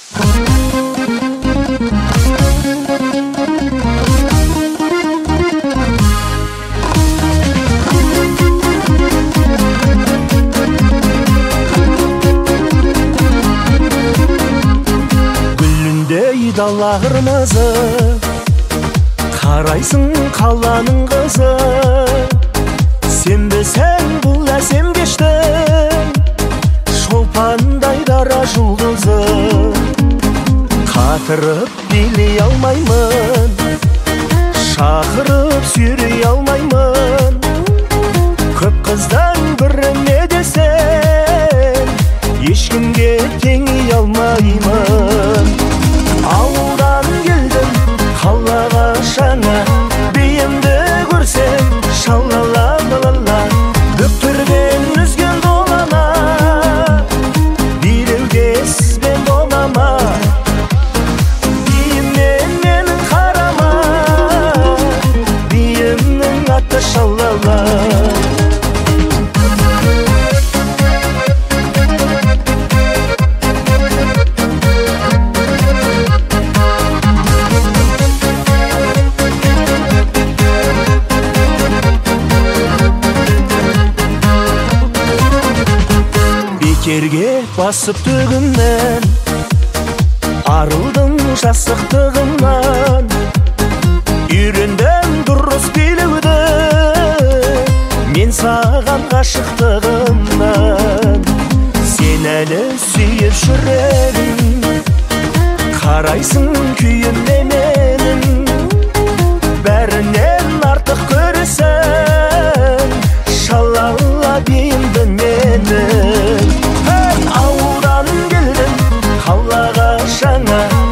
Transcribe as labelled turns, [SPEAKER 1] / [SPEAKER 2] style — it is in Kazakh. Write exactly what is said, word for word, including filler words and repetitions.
[SPEAKER 1] Дала қырмызы, қарайсың қаланың қызы. Сенбесең бұл әсем кештің, шолпандай дара жұлдызы. Қатырып билей алмаймын, шақырып сүйрей алмаймын. Көп қыздан біріне десең, ешкімге теңей алмаймын. Ауылдан келдім қалаға жаңа, биімді көрсең шалала-лала. Бөктерден үзген долана, билеуге сізбен болама. Биіммен менің қарама, биімнің аты шалала. Жерге басып төгімнен, арылдым жасықтығымнан. Үйрендім дұрыс билеуді, мен саған ғашықтығымнан. Сен әлі сүйіп жүремін, қарайсың күйімде менің. Бәрінен артық көресің, шалала биімді менің. Ауылдан келдім қалаға жаңа,